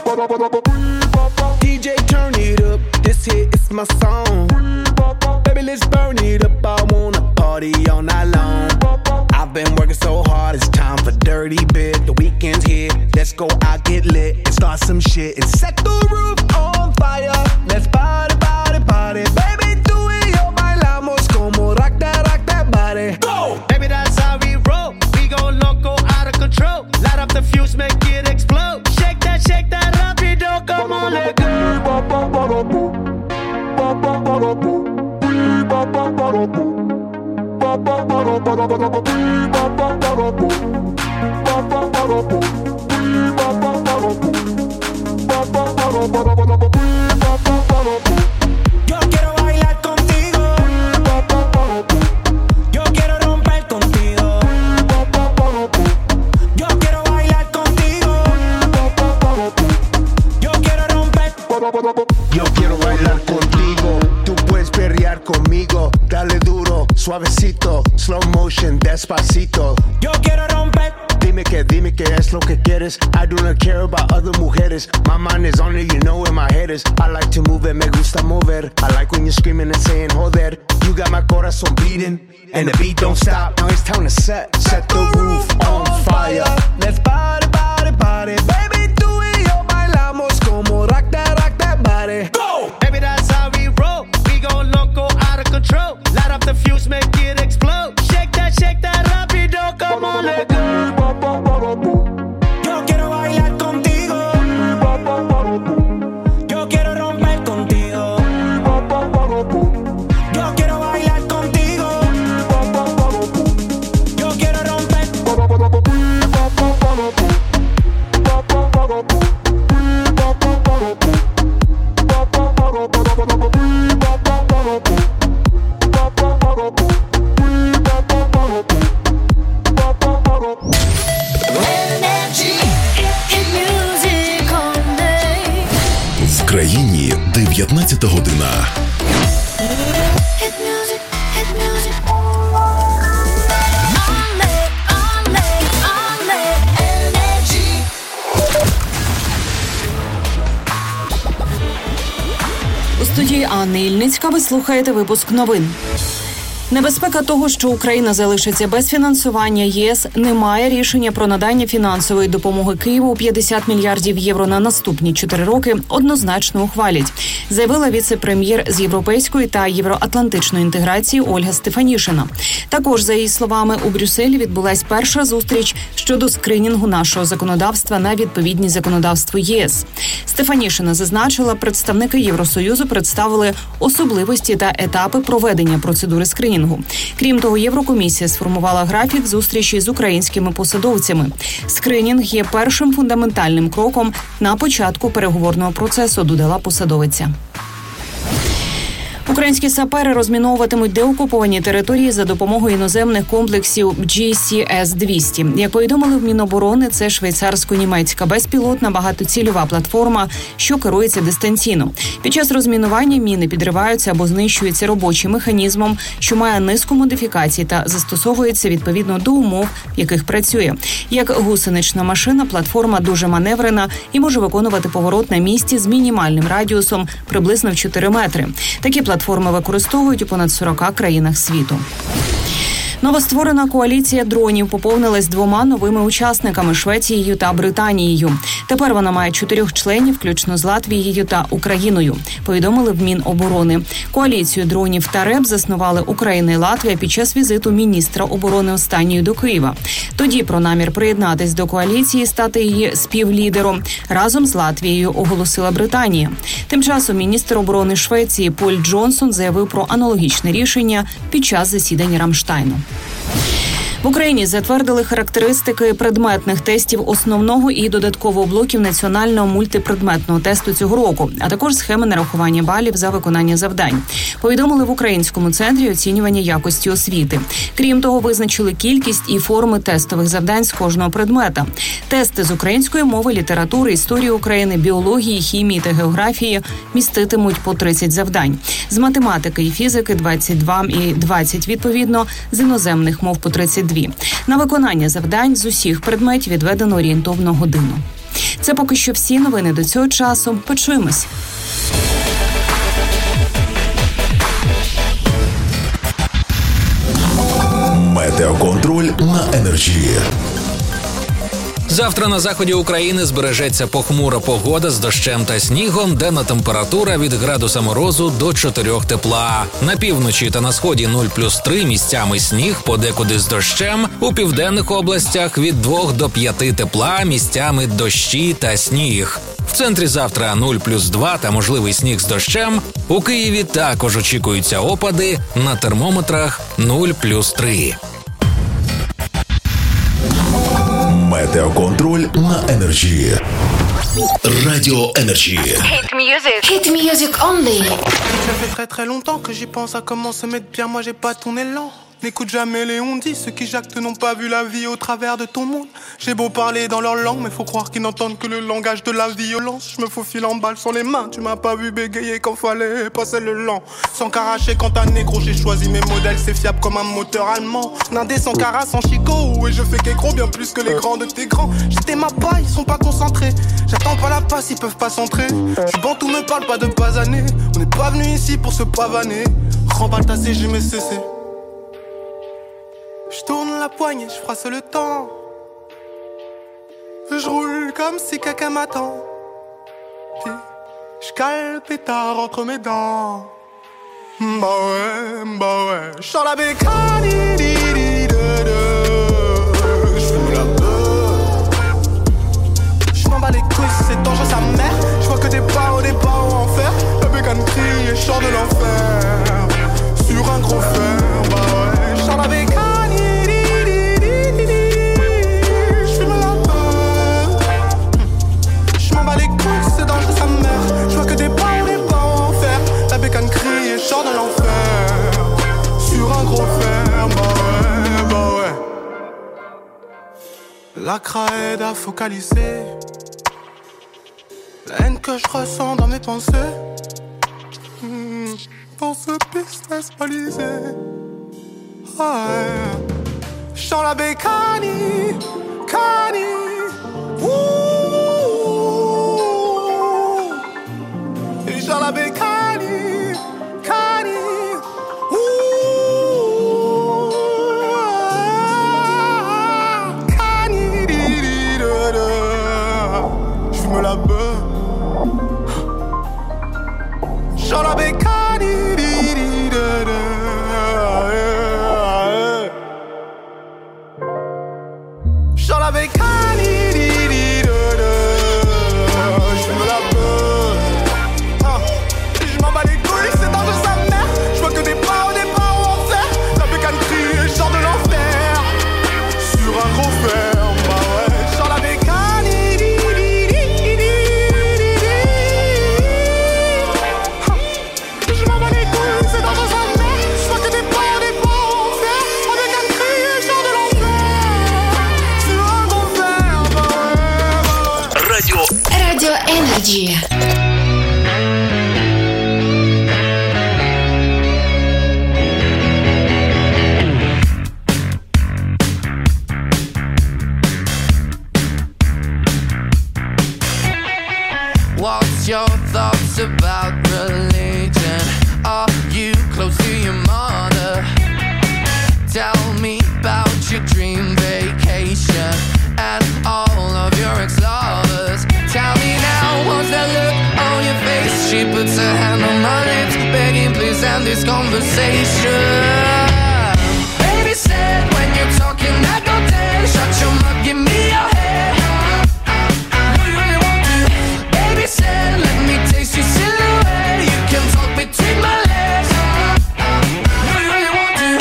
DJ turn it up, this hit is my song. Baby let's burn it up, I wanna party all night long. I've been working so hard, it's time for dirty bit. The weekend's here, let's go out, get lit and start some shit and set the roof on fire. Let's party, party, party. Baby tú y yo bailamos como rock that body. Go! Baby that's how we roll, we go loco, out of control. Light up the fuse, make it explode. Shake that rapido, come on, let go. Yo quiero bailar contigo. Yo quiero romper contigo. Yo quiero bailar contigo. Yo quiero romper. Yo quiero bailar contigo. Tú puedes perrear conmigo. Dale duro, suavecito, slow motion, despacito. Yo quiero romper. Dime que es lo que quieres. I do not care about other mujeres. My mind is on it, you know where my head is. I like to move it, me gusta mover. I like when you're screaming and saying joder. You got my corazón beating, and the beat don't stop. Now it's time to set the roof on fire. Let's party, party, party. Baby tú y yo bailamos como rock that body. Go! Baby that's how we roll, we go loco, out of control. Light up the fuse, make it explode. Shake that rapido, come on, let go. Yo quiero bailar contigo. Yo quiero romper contigo. Yo quiero bailar contigo. Yo quiero romper. В країні 19 година. У студії Анни Ільницька ви слухаєте випуск новин. Небезпека того, що Україна залишиться без фінансування ЄС, немає рішення про надання фінансової допомоги Києву 50 мільярдів євро на наступні 4 роки однозначно ухвалять, заявила віце-прем'єр з європейської та євроатлантичної інтеграції Ольга Стефанішина. Також, за її словами, у Брюсселі відбулась перша зустріч щодо скринінгу нашого законодавства на відповідність законодавству ЄС. Стефанішина зазначила, представники Євросоюзу представили особливості та етапи проведення процедури скринінгу. Крім того, Єврокомісія сформувала графік зустрічі з українськими посадовцями. Скринінг є першим фундаментальним кроком на початку переговорного процесу, додала посадовиця. Українські сапери розміновуватимуть деокуповані території за допомогою іноземних комплексів GCS-200. Як повідомили в Міноборони, це швейцарсько-німецька безпілотна багатоцільова платформа, що керується дистанційно. Під час розмінування міни підриваються або знищуються робочим механізмом, що має низку модифікацій та застосовується відповідно до умов, в яких працює. Як гусенична машина, платформа дуже маневрена і може виконувати поворот на місці з мінімальним радіусом приблизно в 4 метри. Такі платформи використовують у понад 40 країнах світу. Новостворена коаліція дронів поповнилась 2 новими учасниками – Швецією та Британією. Тепер вона має 4 членів, включно з Латвією та Україною, повідомили в Міноборони. Коаліцію дронів та РЕБ заснували Україна і Латвія під час візиту міністра оборони останньої до Києва. Тоді про намір приєднатись до коаліції, стати її співлідером разом з Латвією оголосила Британія. Тим часом міністр оборони Швеції Поль Джонсон заявив про аналогічне рішення під час засідання Рамштайну. В Україні затвердили характеристики предметних тестів основного і додаткового блоків національного мультипредметного тесту цього року, а також схеми нарахування балів за виконання завдань. Повідомили в Українському центрі оцінювання якості освіти. Крім того, визначили кількість і форми тестових завдань з кожного предмета. Тести з української мови, літератури, історії України, біології, хімії та географії міститимуть по 30 завдань. З математики і фізики – 22 і 20 відповідно, з іноземних мов – по 32. На виконання завдань з усіх предметів відведено орієнтовну годину. Це поки що всі новини до цього часу. Почуємось. Метеоконтроль на Енерджі. Завтра на заході України збережеться похмура погода з дощем та снігом, денна температура від градуса морозу до 4 тепла. На півночі та на сході 0+3, місцями сніг, подекуди з дощем. У південних областях від 2 до 5 тепла, місцями дощі та сніг. В центрі завтра 0+2 та можливий сніг з дощем. У Києві також очікуються опади, на термометрах 0+3. Метеоконтроль на Енерджі. Радіо Енерджі. Hit music only. Ça fait très très longtemps que j'y pense à comment se mettre bien, moi j'ai pas ton élan. N'écoute jamais les on-dit, ceux qui jactent n'ont pas vu la vie au travers de ton monde. J'ai beau parler dans leur langue, mais faut croire qu'ils n'entendent que le langage de la violence. Je me faufile en balle sur les mains, tu m'as pas vu bégayer quand fallait passer le lent. Sans caracher quand un négro, j'ai choisi mes modèles, c'est fiable comme un moteur allemand. Nindé sans cara, sans chicot, et je fais qu'écro bien plus que les grands de tes grands. J'étais ma paille, ils sont pas concentrés. J'attends pas la passe, ils peuvent pas s'entrer. J'suis bantou, me parle pas de basaner. On n'est pas venu ici pour se pavaner. Remballe tassé, j'ai mes cessé. Je tourne la poignée, je froisse le temps. Je roule comme si quelqu'un m'attend. Puis je cale pétard entre mes dents. Bah ouais. J'sors la bécane, j'fume la peur. J'm'en bats les couilles, c'est dangereux sa mère. J'vois que des barreaux en fer. La bécane crie et j'sors de l'enfer. Sur un gros fer, bah ouais. J'sors la bécane. Sors de l'enfer, sur un gros fer, bah ouais. La craie a focalisé la haine que je ressens dans mes pensées. Dans ce business balisé, ouais. J'sors la bécane, cani, et j'sors la bécane. La beuh, j'en la bécane, j'en la bécane, j'fume la beuh, j'm'en bats les couilles, c'est dans de sa mère, j'vois que des barreaux en fer, la bécane crie et j'sors de l'enfer, sur un gros fer, bah ouais, j'en la bécane. Radio Energy. What's your thoughts about religion? Are you close to your mother? Tell me about your dream vacation and all of your ex-lovers. Tell me now, what's that look on your face? She puts her hand on my lips, begging please end this conversation. Baby said when you're talking I go dead. Shut your mouth, give me your head. Do you really want to? Baby said let me taste your silhouette. You can talk between my legs. Do you really want to?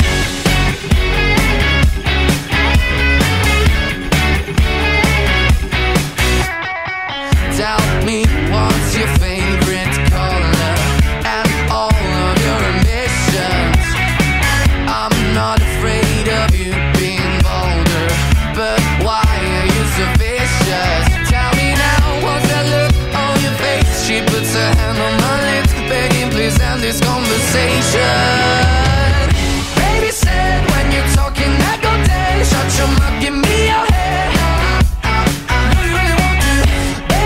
Tell me what's your favorite color and all of your ambitions. I'm not afraid of you being bolder, but why are you so vicious? Tell me now, what's that look on your face? She puts her hand on my lips, begging please end this conversation. Baby said when you're talking I go dead. Shut your mouth, give me your head. Do you really want to?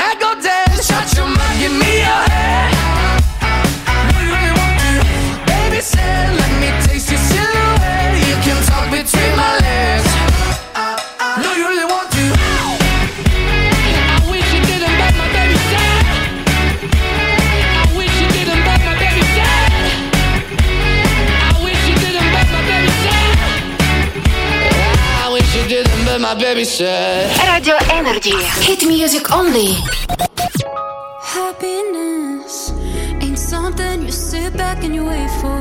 I go dead. Shut your mouth, give me your hand. No, you really want to. Baby said, let me taste your silhouette. You can talk between my legs. No, you really want to. I wish you didn't, but my baby said. I wish you didn't, but my baby said. I wish you didn't, but my baby said. I wish you didn't, but my baby said. Radio Energy. Hit music only. Happiness ain't something you sit back and you wait for.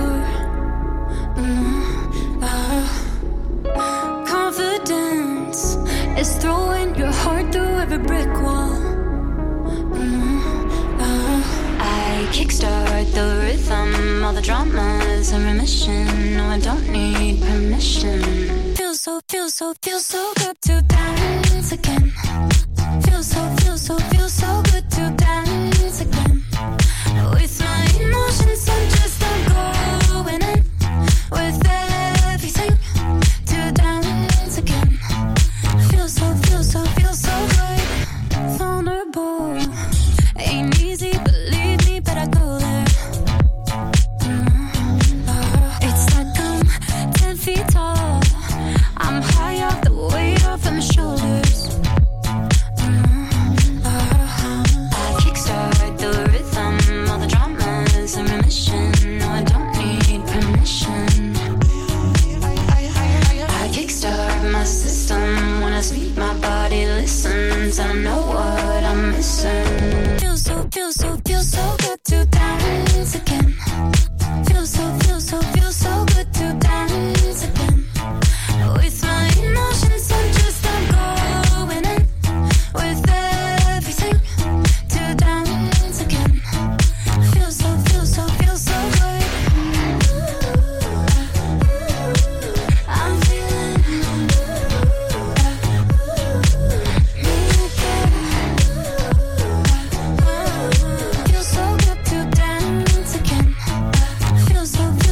Confidence is throwing your heart through every brick wall. I kickstart the rhythm, all the drama's in remission. No, I don't need permission. Feels so good to dance again. Feels so good to dance again. With my emotions, I'm just not going in. With everything to dance again. Feels so good. Vulnerable ain't easy, believe me, but I go there. It's like I'm 10 feet tall. I'm high off the weight off of my shoulders. I kickstart the rhythm, all the drama's in remission. No, I don't need permission. I kickstart my system when I speak. My body listens. I know what I'm missing. Feels so good to dance again. Feels so good to dance again. With my emotions, I'm just not going in. With everything to dance again. Feels so good. I'm feeling feels so good to dance again. Feels so good.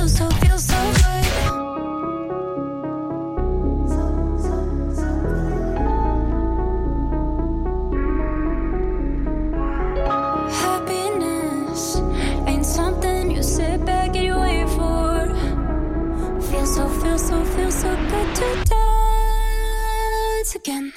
Happiness ain't something you sit back and you wait for. Feels so good to dance again.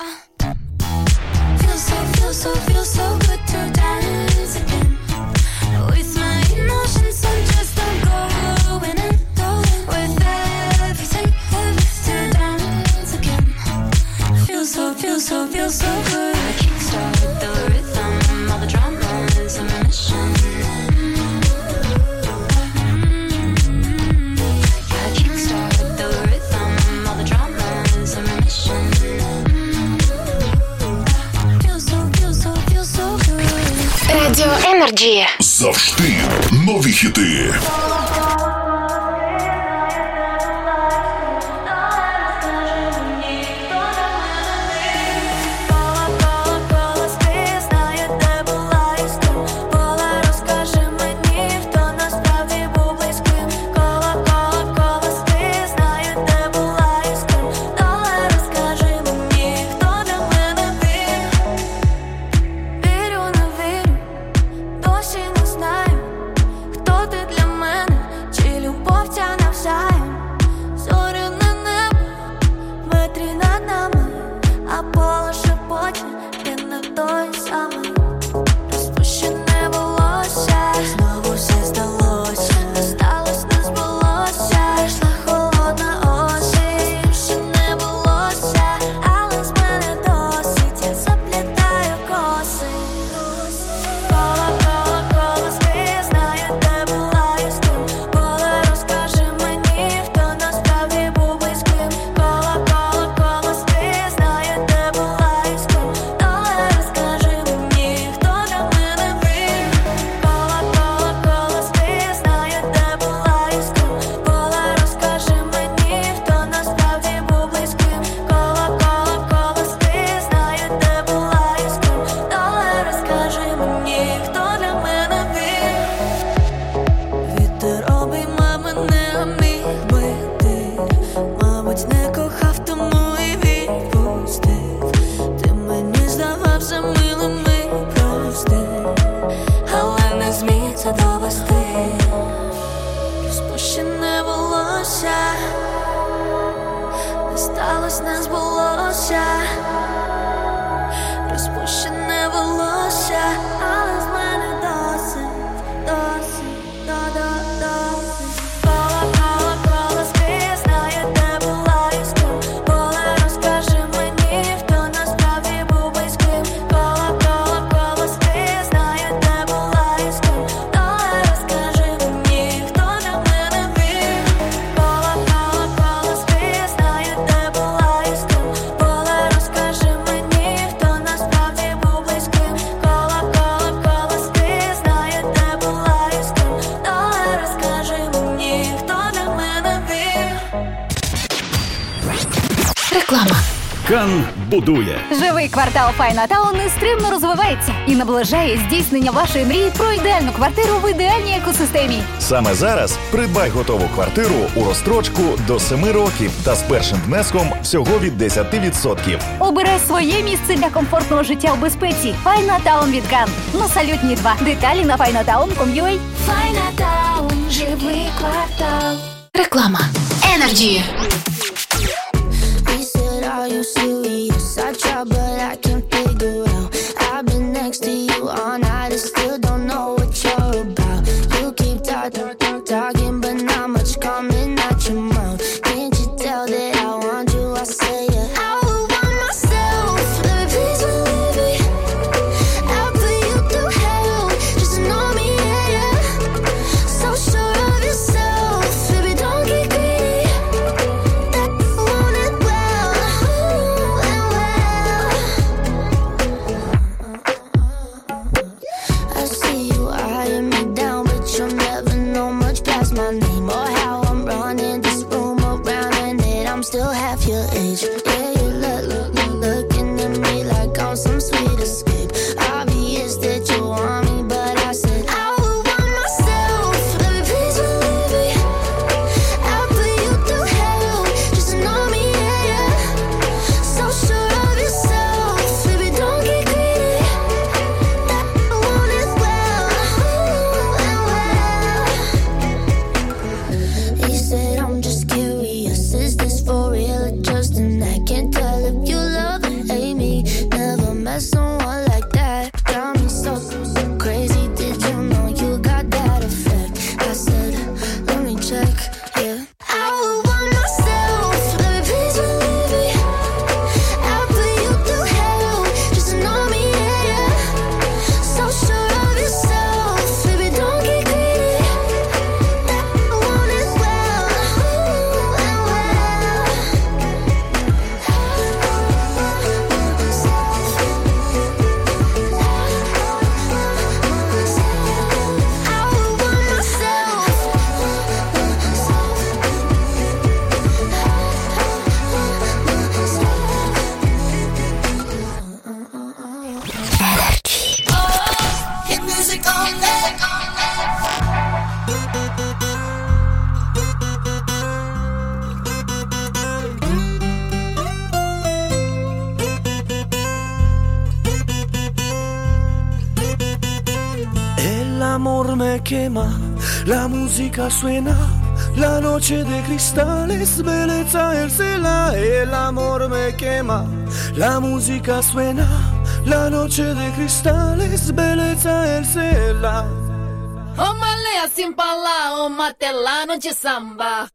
Feels so good to dance again. With my emotions, I'm just not going in. With everything to dance again. Feels so good. I kickstart the rhythm, all the drama's in remission. I kickstart the rhythm, all the drama's in remission. Feels so good. Radio Energy. Завжди нові хіти. Досі не знаю, хто ти для мене. Кан будує. Живий квартал Файнатаун нестримно розвивається і наближає здійснення вашої мрії про ідеальну квартиру в ідеальній екосистемі. Саме зараз придбай готову квартиру у розстрочку до 7 років та з першим внеском всього від 10%. Обирай своє місце для комфортного життя у безпеці. Файнатаун від Кан. На Салютній 2. Деталі на finatown.com.ua. Файнатаун, живий квартал. Реклама. Energy. Are you serious? I try, but I can't figure out. I've been next to you all night and still don't know what you're about. You keep talking, but not much coming out your mouth. Can't you tell that I want you? I say it. I would want myself. Let me please believe me. I'll put you through hell. Just know me, yeah, yeah. So sure of yourself, baby, don't get greedy. I want it well. I see you eyeing me down, but you'll never know much past my name or how I'm running this room around and that I'm still half your age. Yeah, you're looking at me like I'm some sweet escape. Obvious that you want me, but I said I would want myself. Let me please believe me. I'll put you through hell. Just know me, yeah, yeah. So sure of yourself, baby, don't get greedy. I want it well. He said I'm just curious, is this for real or just an act? Can't tell if you love or hate me. Never met someone like that. Got me so crazy, did you know you got that effect? I said, let me check, yeah. I would want myself, let me please believe me. I'll put you through hell, just know me, yeah, yeah. So sure of yourself, baby, don't get greedy. I want it well. I would want myself. Hit music all night. El amor me quema, la música suena, la noche de cristales, belleza él se la. El amor me quema, la música suena, la noche de cristales, belleza él se la. Ô malé, assim pra lá, ô matelano de samba.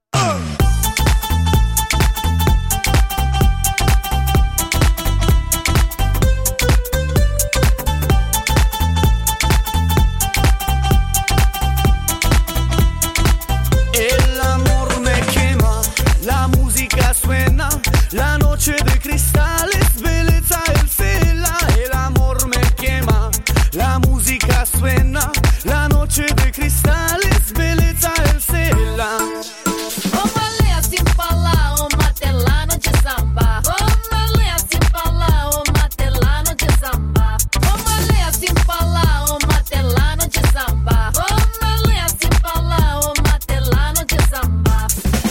El amor me quema, la música suena, la noche de cristales, belleza él se la. El amor me quema, la música suena, la noche de cristales, belleza él se la. Ô malé, assim pra lá, ô matelano de samba. Ô malé, assim pra lá, ô matelano de samba. Ô malé, assim pra lá, ô matelano de samba. Ô malé, assim pra lá, ô matelano de samba.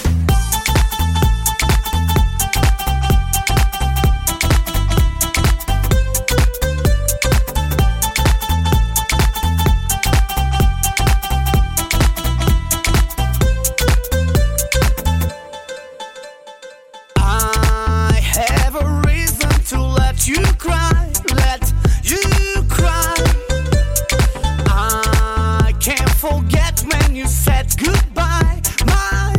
I have a reason to let you cry, let you cry. I can't forget when you said goodbye, my.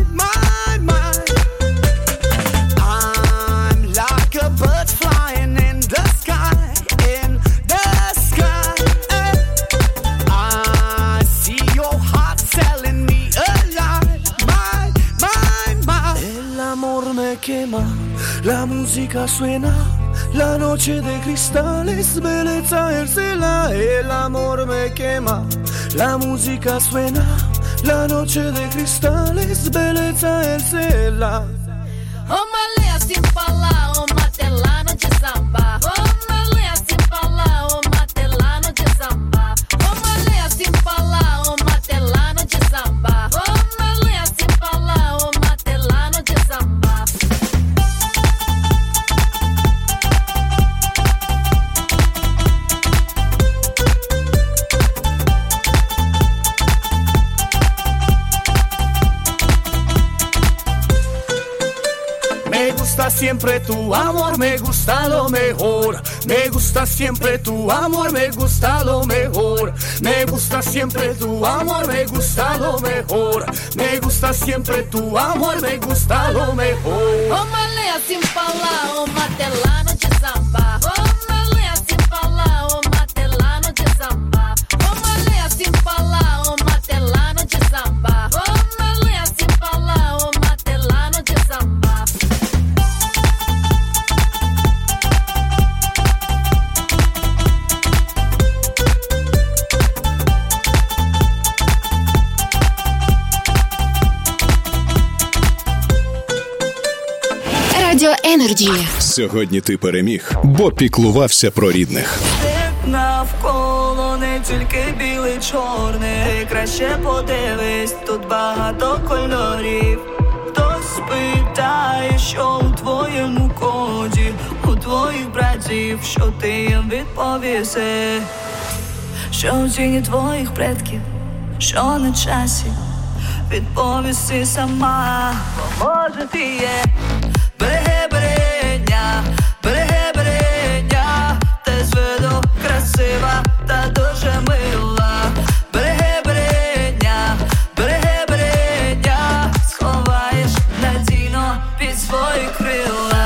I'm like a bird flying in the sky, I see your heart telling me a lie, my. El amor me quema, la música suena, la noche de cristales, belleza él se la. El amor me quema, la música suena, la noche de cristales, belleza él se la. Ô malé, assim pra lá, ô matelano siempre tu amor, me gusta lo mejor. Me gusta siempre tu amor, me gusta lo mejor. Me gusta siempre tu amor, me gusta lo mejor. Me gusta siempre tu amor, me gusta lo mejor. Omale assim falar, o matelano de samba. Omale assim falar, o matelano de samba. Omale assim falar, o matelano de samba. Omale assim falar, o matelano de samba. Радіо Енерджі. Сьогодні ти переміг, бо піклувався про рідних. Навколо не тільки білий, чорний. Краще подивись, тут багато кольорів. Хтось питає, що у твоєму коді, у твоїх братів, що ти їм відповіси. Що в тіні твоїх предків, що на часі, відповісти сама, бо може ти є. Берегиня, берегиня, ти з виду красива та дуже мила. Берегиня, берегиня, сховаєш надійно під свої крила.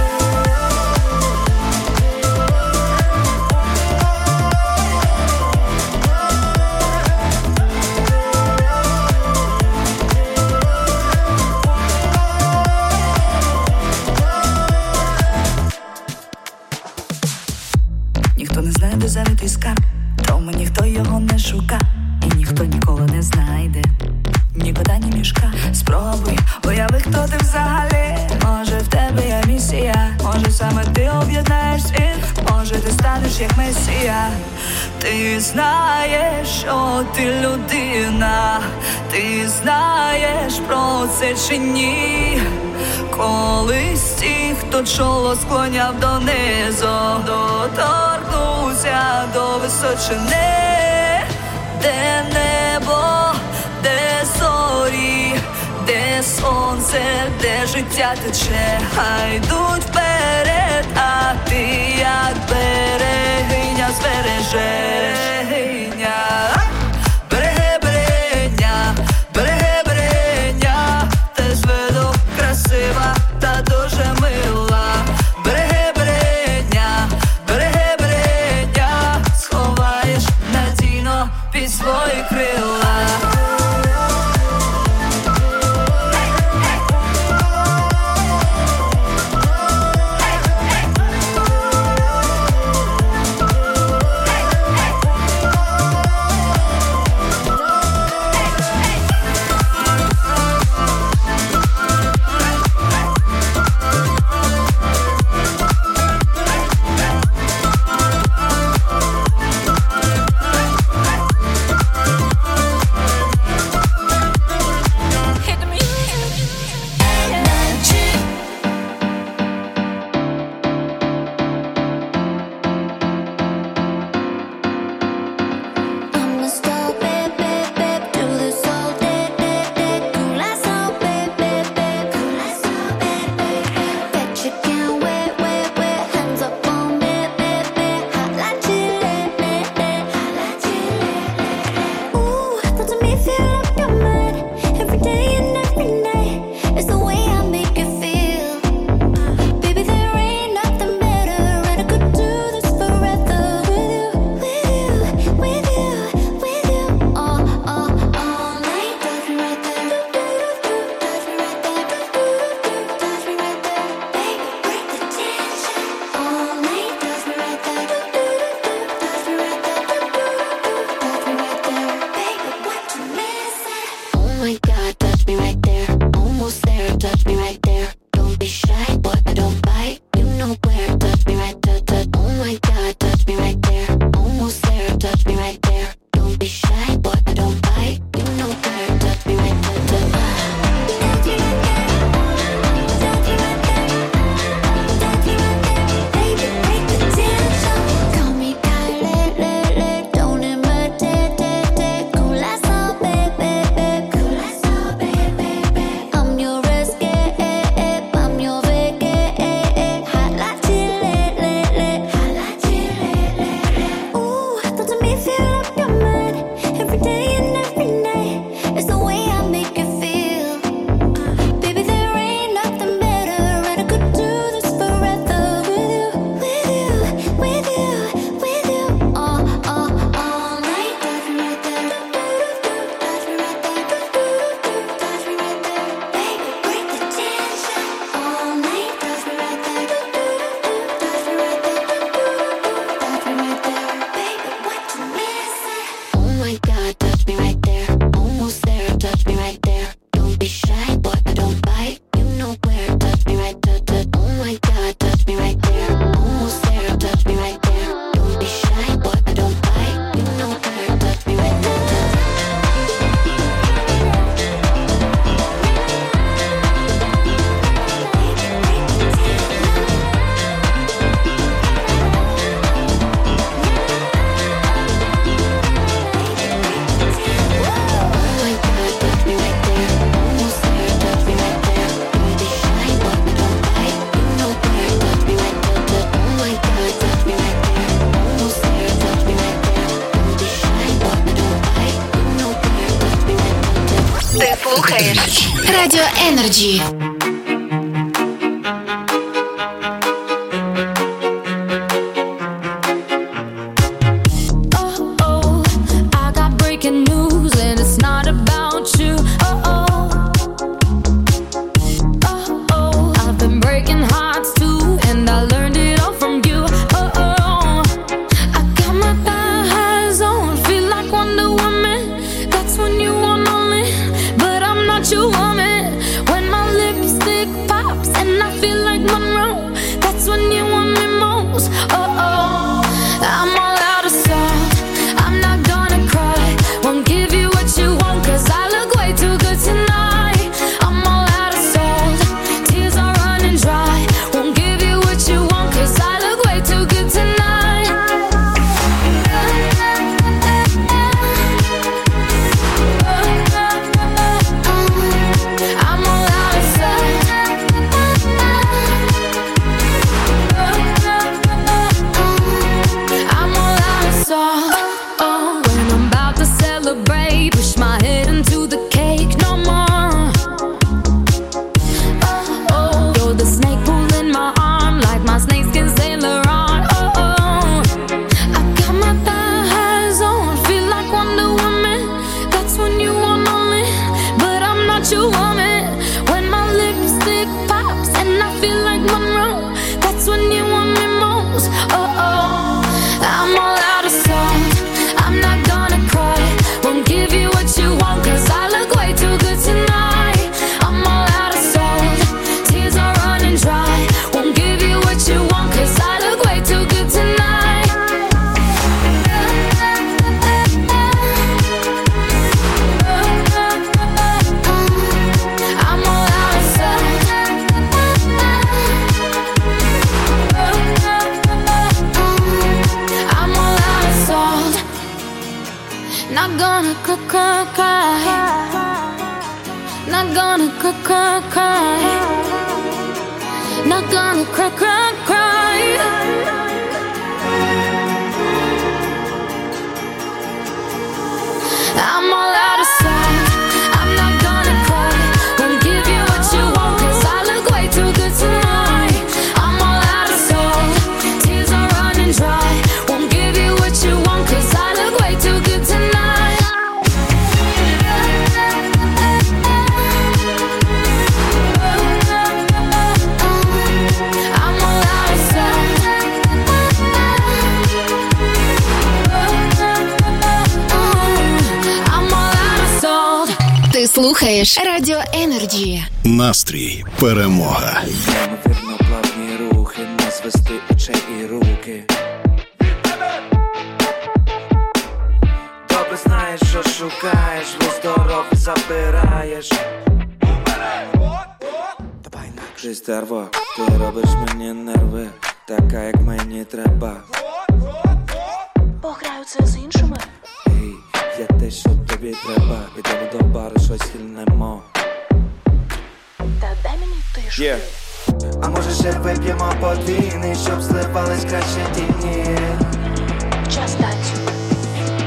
Ніхто не знає, де заритий скарб, тому ніхто його не шука, і ніхто ніколи не знайде ні кота, ні мішка. Спробуй, уяви, хто ти взагалі. Може в тебе є місія, може саме ти об'єднаєш світ, може ти станеш як месія. Ти знаєш, що ти людина, ти знаєш про це чи ні. Колись ті, хто чоло склоняв донизу, доторкнувся до височини, де небо, де зорі, де сонце, де життя тече, хай йдуть вперед, а ти як берегиня збережеш. Берегиня, берегиня, ти з виду красива та дуже мила. Берегиня, берегиня, сховаєш надійно під свої крила. Радіо Energy. Слухаєш Радіо Energy. Настрій, перемога. Неймовірно плавні рухи, не звести очей і руки. Добре знаєш, що шукаєш, весь дорогу забираєш. Ти стерво, ти робиш мені нерви, така як мені треба. Пограю це з іншими. Я те, що тобі треба, ідемо до бару, щось хильнемо. Та дай мені тишу. А може ще вип'ємо подвійний, щоб зливались краще тіні. Час танцю.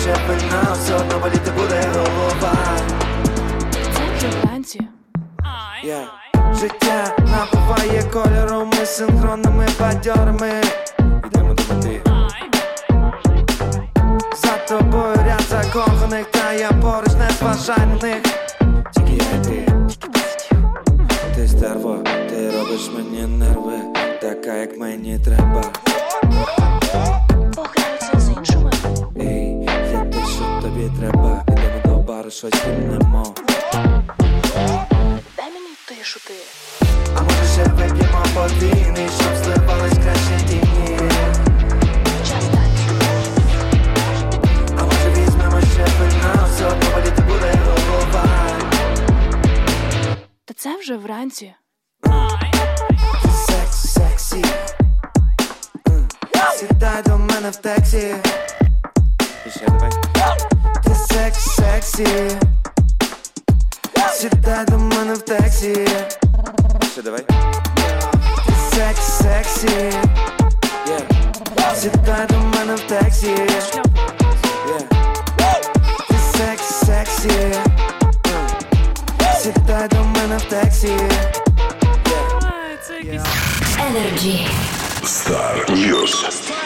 вина, все одно боліти буде голова. Це вже вранці. Життя набуває кольору, ми синхронними бадьорами. Йдемо до мети. За тобою ряд закоханих, та я поруч не зважай на них. Тільки я і ти. Ти стерво, ти робиш мені нерви, така як мені треба. Пограються з іншими. Ей, я те, що тобі треба. Йдемо до бару, щось піднемо. Дай мені тишу ти. А може ще вип'ємо подвійний, щоб зливались краще тіні. Час танцю. А може візьмемо ще вина, все одно боліти буде голова. Та це вже вранці. Сексі. Сідай до мене в таксі. Ще давай. Ти сексі. Сідай до мене в таксі. Ще давай. Ти сексі. Сідай до мене в таксі. Ти сексі. Сідай до мене в таксі. Energy. Star News.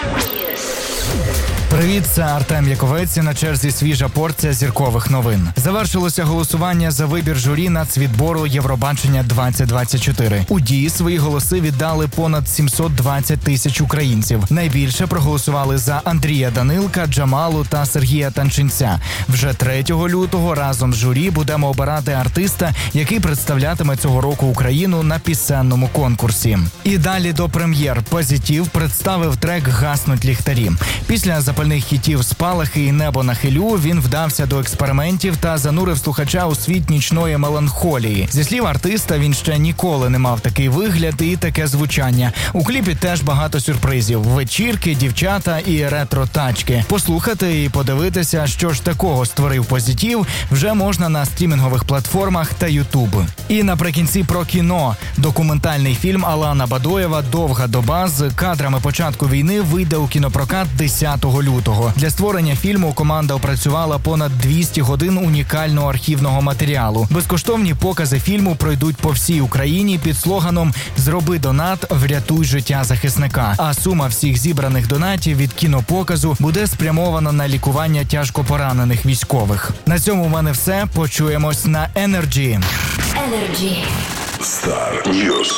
Привіт, це Артем Яковець. На черзі свіжа порція зіркових новин. Завершилося голосування за вибір журі нацвідбору Євробачення 2024. У дії свої голоси віддали понад 720 тисяч українців. Найбільше проголосували за Андрія Данилка, Джамалу та Сергія Танчинця. Вже 3 лютого разом з журі будемо обирати артиста, який представлятиме цього року Україну на пісенному конкурсі. І далі до прем'єр. Позитив представив трек «Гаснуть ліхтарі». Після запальних хітів «Спалахи» і «Небо на хилю» він вдався до експериментів та занурив слухача у світ нічної меланхолії. Зі слів артиста, він ще ніколи не мав такий вигляд і таке звучання. У кліпі теж багато сюрпризів. Вечірки, дівчата і ретро-тачки. Послухати і подивитися, що ж такого створив Позитив, вже можна на стрімінгових платформах та Ютуб. І наприкінці про кіно. Документальний фільм Алана Бадоєва «Довга доба» з кадрами початку війни вийде у кінопрокат 10 лютого. Для створення фільму команда опрацювала понад 200 годин унікального архівного матеріалу. Безкоштовні покази фільму пройдуть по всій Україні під слоганом «Зроби донат, врятуй життя захисника». А сума всіх зібраних донатів від кінопоказу буде спрямована на лікування тяжко поранених військових. На цьому в мене все. Почуємось на Energy. Energy. Star News.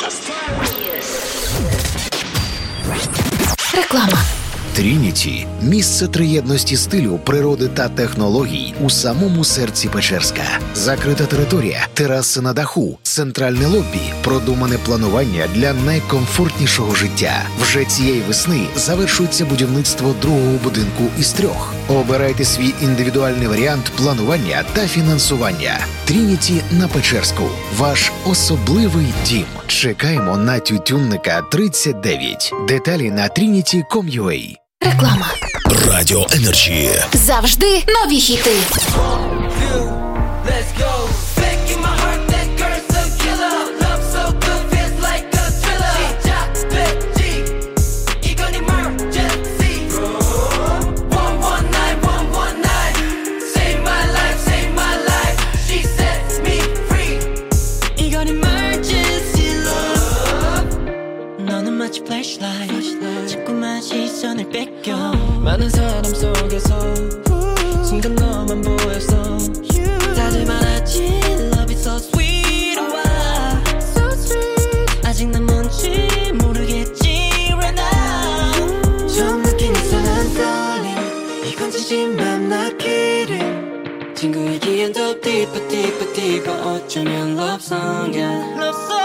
Реклама. Трініті – місце триєдності стилю, природи та технологій у самому серці Печерська. Закрита територія, тераси на даху, центральне лобі, продумане планування для найкомфортнішого життя. Вже цієї весни завершується будівництво другого будинку із 3. Обирайте свій індивідуальний варіант планування та фінансування. Трініті на Печерську. Ваш особливий дім. Чекаємо на Тютюнника 39. Деталі на trinity.com.ua. Реклама. Радіо Енерджі. Завжди нові хіти. 많은 사람 속에서 순간 너만 보였어 다들 말하지 Love is so sweet wow. So sweet 아직 난 뭔지 모르겠지 right now 처음 느낀 이상한 떨림 이건 진심만 나기를 친구이기엔 더 deeper deeper deeper 어쩌면 love song yeah. Love song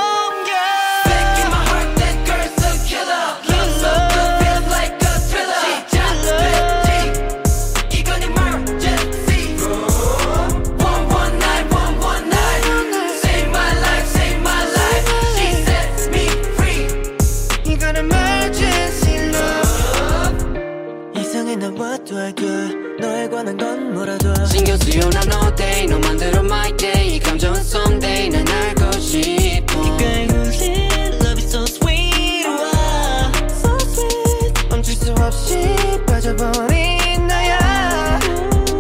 너에 관한 건 몰라도 신경 쓰여 난 all day 너만 들어 my day 이 감정은 someday 난 알고 싶어 네가 흘린 love is so sweet wow. So sweet 멈출 수 없이 빠져버린 나야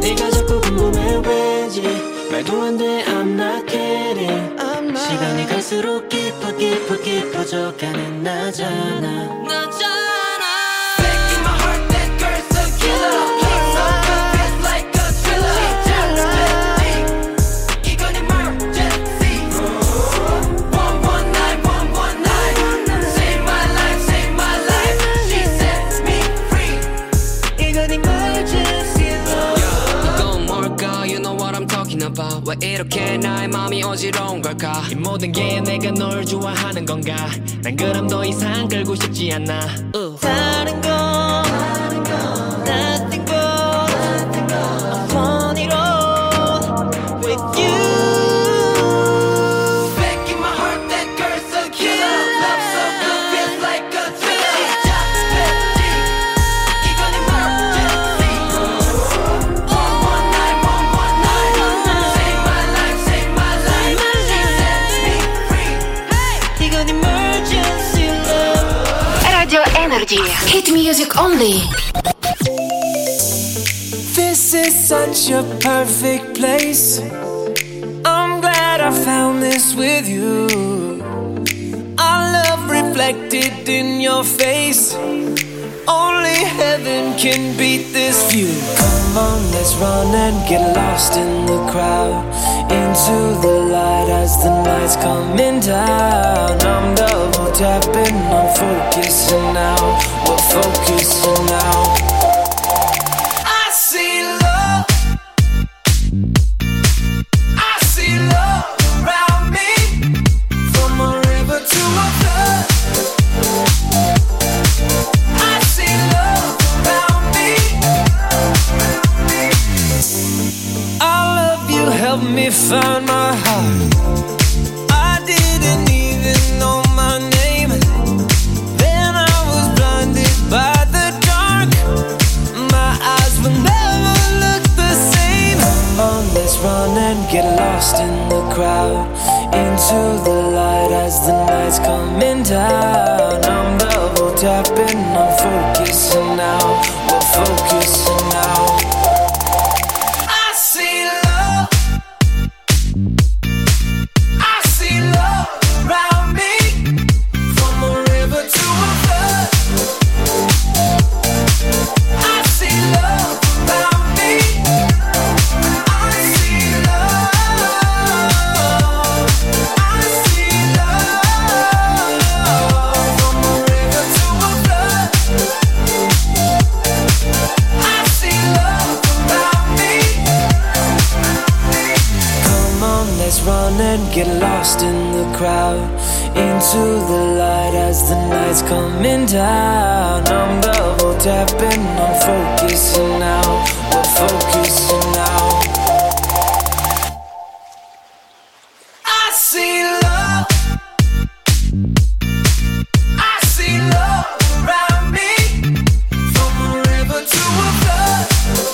말도 안 돼 I'm not kidding 시간이 갈수록 깊어져가는 나잖아 왜 이렇게 나의 마음이 어지러운 걸까 이 모든 게 내가 널 좋아하는 건가 난 그럼 더 이상 끌고 싶지 않아 다른 건 nothing but I want it all with you Back in my heart that girl's a killer Love so good feels like a thriller 시작됐지 이건 emergency One night Save my life She sets me free 이건 emergency love Radio Energy. Hit music only. This is such a perfect place. I'm glad I found this with you. Our love reflected in your face. Only heaven can beat this view. Come on, let's run and get lost in the crowd. Into the light as the night's coming down. I'm double tapping, I'm focusing now. We're focusing now. I see love. I see love around me. From a river to a flood. I see love around me. I love you, help me find my heart. I didn't even know my name. Then I was blinded by the dark. My eyes will never look the same. Come on, let's run and get lost in the crowd. Into the light as the night's coming down. I'm double tapping, I'm focusing now. We're focusing now. I see love. I see love around me. From a river to a flood. I see love around me. I see love. I see love. From a river to a flood. I see love around me. Come on, let's run and get lost in the crowd. Into the light as the night's coming down. I'm double tapping, I'm focusing now. We're focusing now. I see love. I see love around me. From a river to a flood.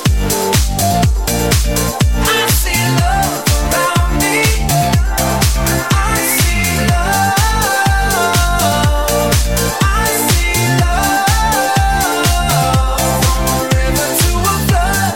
I see love around me. I see love. I see love. From a river to a flood.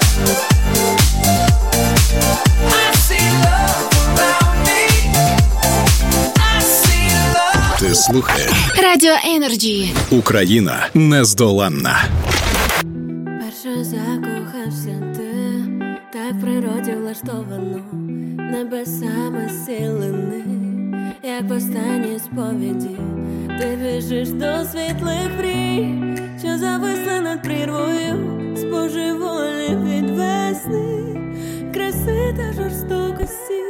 I see love around me. I see love. Ти слухаєш Radio Energy. Україна нездоланна. Перше закохався ти, так в природі влаштовано, небесами сілені, як в останній сповіді. Ти біжиш до світлих мрій, що зависли над прірвою, споживолі від весни, краси та жорстокості.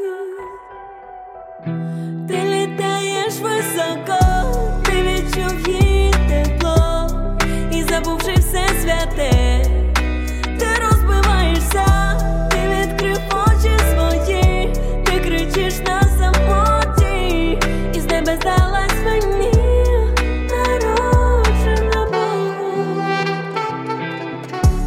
Ти літаєш високо, ти відчув її тепло, і забувши все святе, ти розбиваєшся, ти відкрив очі свої, ти кричиш на самоті, і з тебе здалась мені народжена Богом.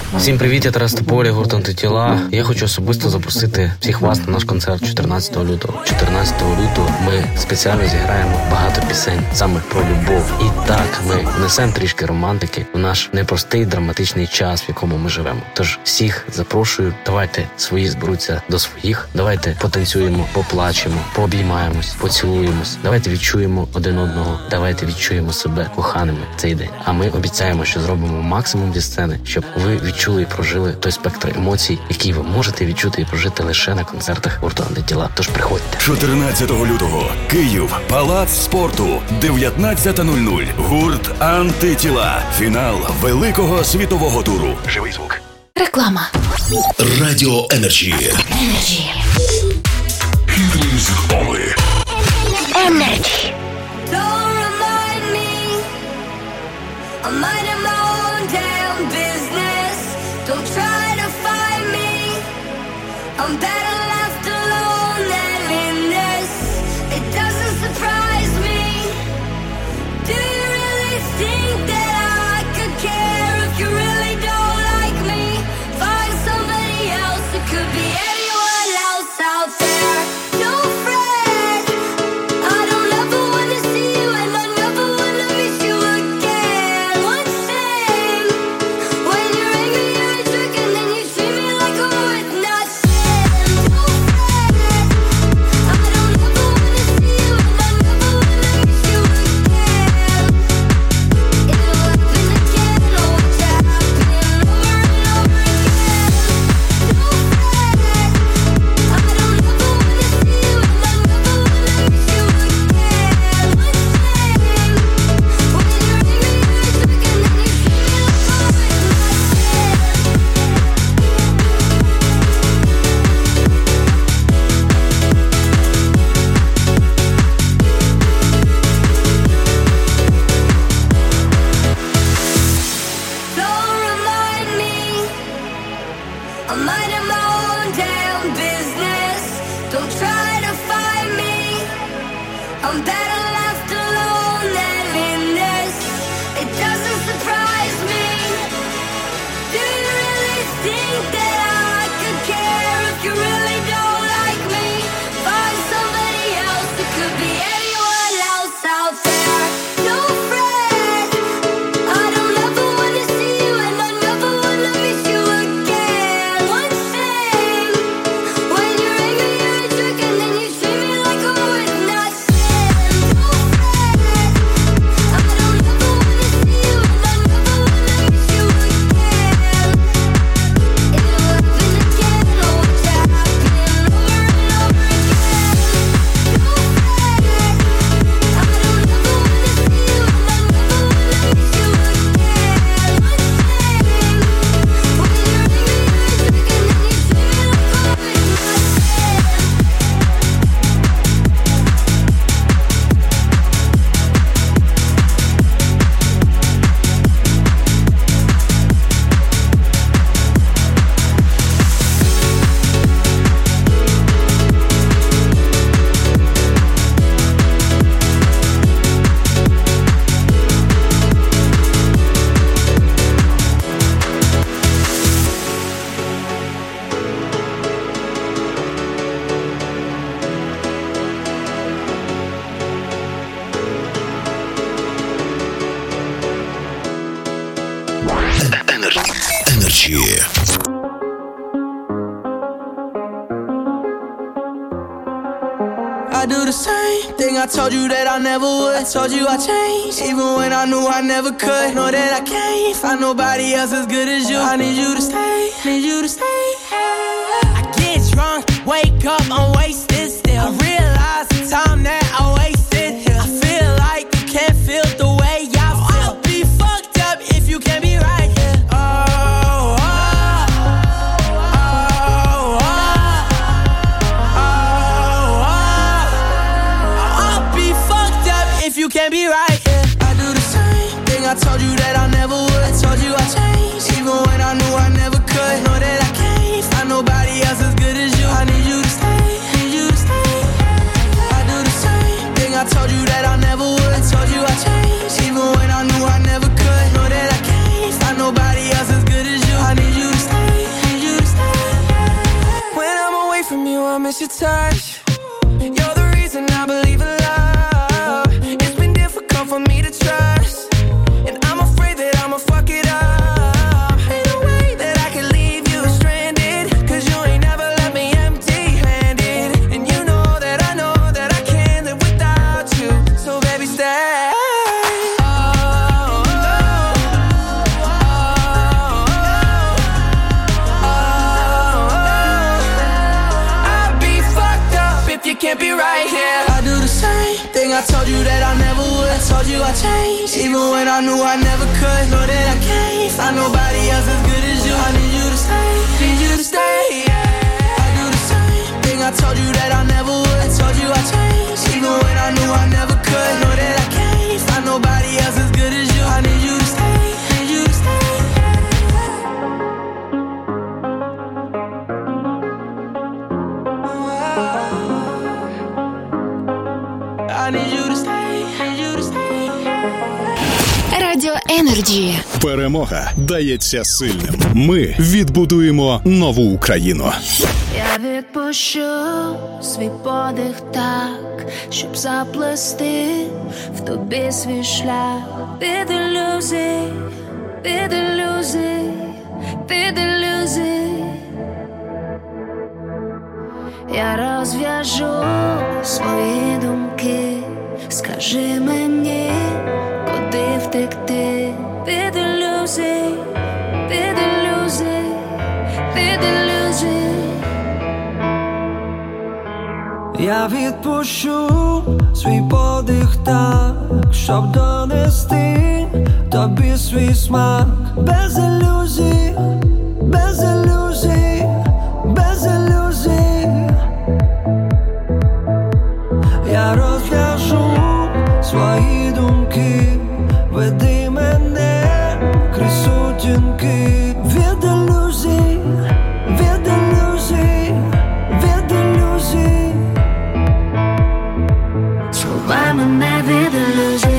Всім привіт, я Тарас Тополя, гурт «Антитіла». Я хочу особисто запросити всіх вас на наш концерт 14 лютого. 14 лютого ми спеціально зіграємо багато пісень саме про любов. І так, ми внесемо трішки романтики в наш непростий драматичний час, в якому ми живемо. Тож всіх запрошую, давайте свої зберуться до своїх, давайте потанцюємо, поплачемо, пообіймаємось, поцілуємось, давайте відчуємо один одного, давайте відчуємо себе коханими цей день. А ми обіцяємо, що зробимо максимум зі сцени, щоб ви відчули і прожили той спектр емоцій, які ви можете відчути і прожити лише на концертах гурту «Антитіла». Тож приходьте. 14 лютого. Київ. Палац спорту. 19:00. Гурт «Антитіла». Фінал великого світового туру. Живий звук. Реклама. Радіо Енерджі. Music only. Energy. Don't remind me, I'm minding my own damn business. Don't try to find me, I'm better left alone than in this. It doesn't surprise me. Do you really think that I could care if you really don't like me? Find somebody else, it could be anyone else out there. Don't fret, I don't ever wanna see you and I never wanna miss you again. One thing, when you're angry you're a jerk and then you treat me like I'm worth nothing. Don't fret, I don't ever wanna see you and I never wanna miss you again. It'll happen again, oh watch it happen over and over again. Don't fret, I don't ever wanna see you and I never wanna miss you again. One thing, when you're angry you're a jerk and then you treat me like I'm worth nothing. Don't remind me, I'm minding my own damn business. Don't try to find me, I'm better left alone than in this. It doesn't surprise me. Do you really think that I could care if you really don't like me? Find somebody else, it could be anyone else out there. Don't fret, I don't ever wanna see you and I never wanna miss you again. One thing, when you're angry you're a jerk and then you treat me like I'm worth nothing. Don't fret, I don't ever wanna see you and I never wanna miss you again. It'll happen again, oh watch it happen over and over again. Don't fret, I don't ever wanna see you and I never wanna miss you again. One thing, when you're angry you're a jerk and then you treat me like I'm worth nothing. Energy. I do the same thing I told you that I never would. I told you I changed, even when I knew I never could. Know that I can't find nobody else as good as you. I need you to stay, need you to stay. I get drunk, wake up, I'm wasted still. I realize the time that I wasted here. I feel like you can't feel the way I feel. I'll be fucked up if you can't be right here. You can't be right, yeah. I do the same thing I told you that I never would. I told you I changed, even when I knew I never could. Know that I can't your touch. You're the reason I believe in love. It's been difficult for me to trust, and I'm afraid that I'ma fuck it up. Ain't no way that I can leave you stranded, 'cause you ain't never left me empty-handed. And you know that I can't live without you. So baby, stay. Can't be right here. I do the same thing I told you that I never would. I told you I changed, even when I knew I never could. Know that I can't find nobody else as good as you. I need you to stay, need you to stay. Yeah. I do the same thing I told you that I never would. I told you I changed, even when I knew I never could. Know that I can't find nobody else as good as you. I need you to stay, need you to stay. I need you to stay, need you to stay. Радіо Енерджі. Перемога дається сильним. Ми відбудуємо нову Україну. Я відпущу свій подих так, щоб заплести в тобі свій шлях. Від ілюзій, від ілюзій, від ілюзій. Я розв'яжу свої думки. Скажи мені, куди втекти. Від ілюзій, від ілюзій, від ілюзій. Я відпущу свій подих так, щоб донести тобі свій смак. Без ілюзій, без ілюзій, без ілюзій. Я розв'яжу свої думки, веди мене крізь сутінки. Від ілюзій, від ілюзій, від ілюзій. Сховай мене від ілюзій.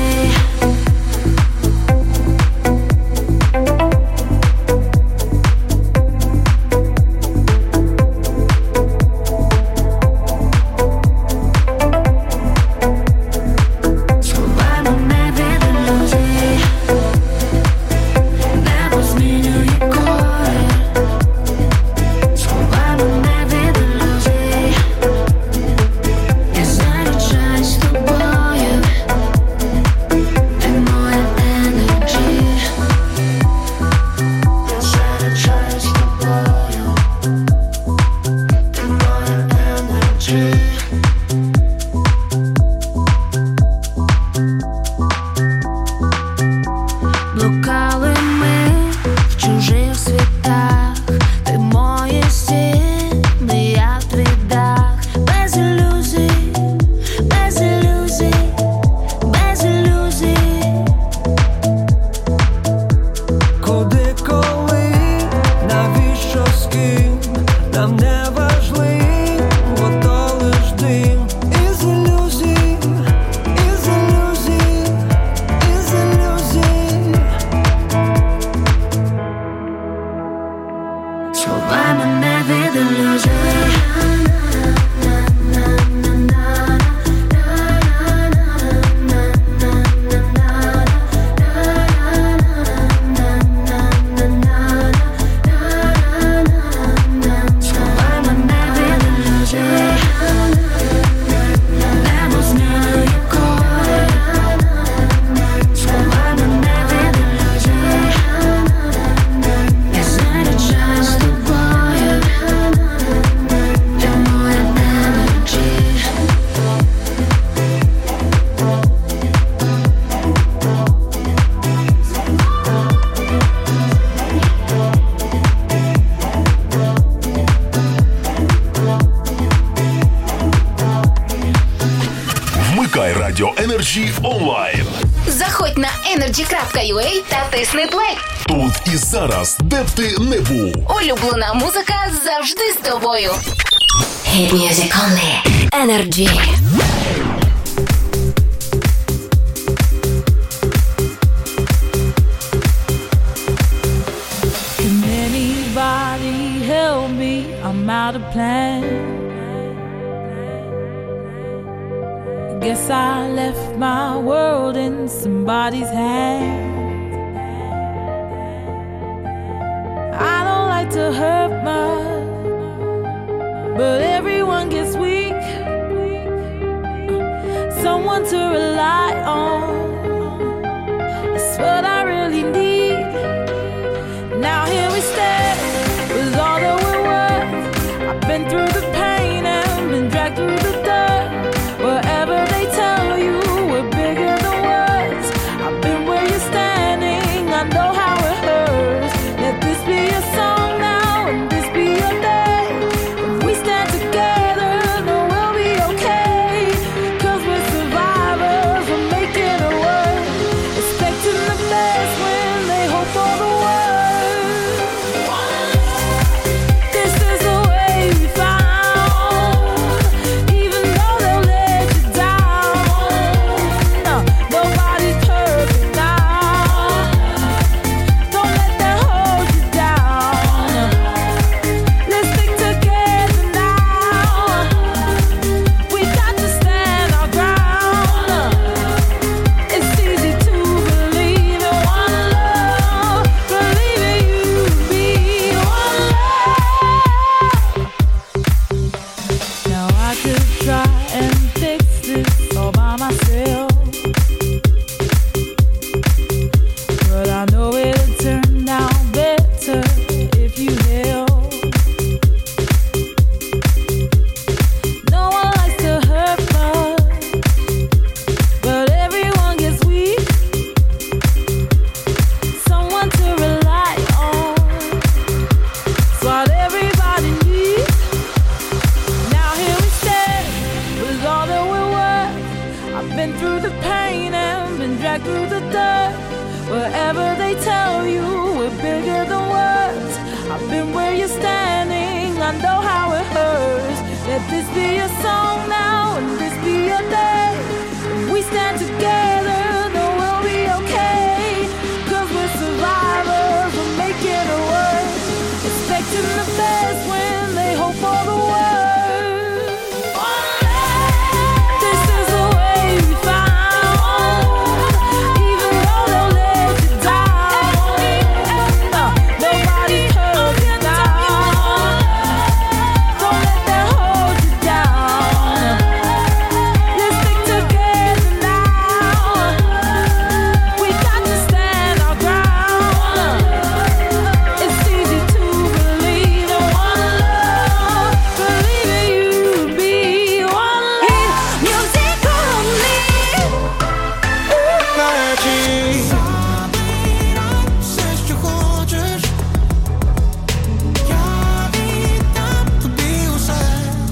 Радіо Energy онлайн. Заходь на energy.ua та тисни плей. Тут і зараз, де б ти не був. Улюблена музика завжди з тобою. Hit music only. Energy. Can anybody help me? I'm out of plan. Guess I left my world in somebody's hands. I don't like to hurt much, but everyone gets weak. Someone to rely on, it's what I really need. Now here we stand, with all that we're worth. I've been through the pain and been dragged through the dirt. Wherever they tell you we're bigger than words, I've been where you're standing, I know how it hurts. Let this be a song now and this be your day. If we stand together, then we'll be okay. 'Cause we're survivors, we're making it work. Expecting the best when they hope for the worst. This is the way we found. Even though they'll let you down, no, nobody's perfect now. Don't let that hold you down. Let's stick together now. We got to stand our ground. It's easy to believe in one love, believe in you and me, one love. Now I could try and fix this all by myself, but I know it'll turn out better if you help. No one likes to hurt much, but everyone gets weak. Someone to rely on, it's what everybody needs. Now here we stand, with all that we're worth. I've been through the pain and been dragged through the dirt. Wherever they tell you we're bigger than words, I've been where you're standing, I know how it hurts. Let this be a song now and this be your day. If we stand together, then we'll be okay. 'Cause we're survivors, we're making it work. Expecting the best when they hope for the worst. This is the way we found. Even though they'll let you down, nobody's perfect now. Don't let that hold you down. Let's stick together now. We got to stand our ground. It's easy to believe in one love, believe in you and me, one love. Music only. Все, що хочеш, я віддам тобі усе.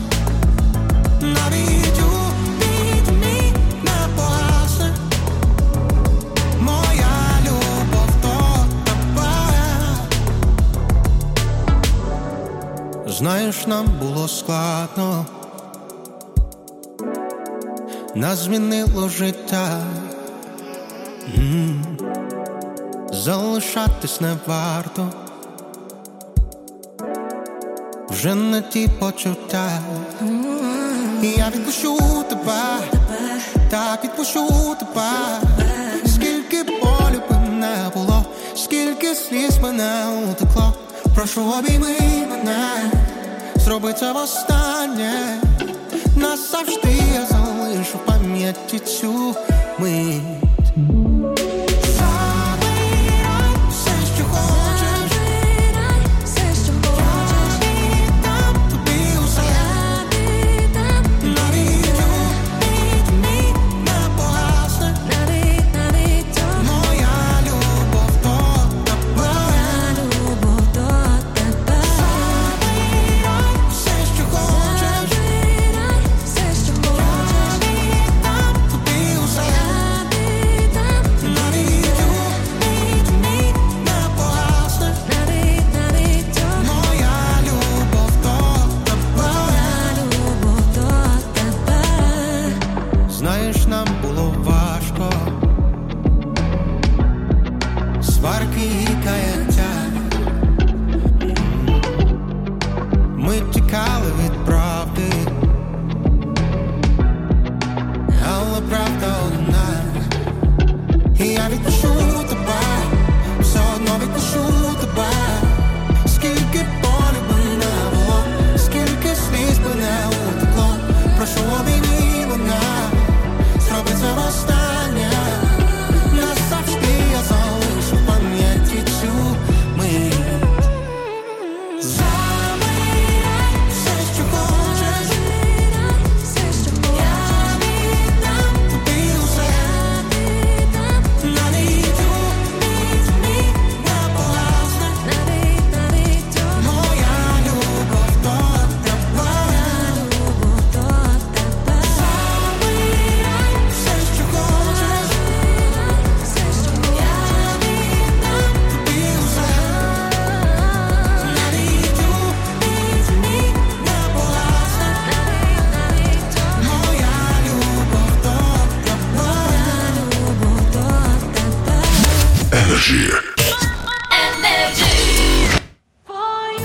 Навіть у вікні не погасне моя любов до тебе. Знаєш, нам було складно, нас змінило життя. Залишатись не варто, вже не ті почуття. Я відпущу тебе, так відпущу тебе. Скільки болю би не було, скільки сліз мене утекло. Прошу, обійми мене, зроби це востаннє. Назавжди я залишу в пам'яті цю мить.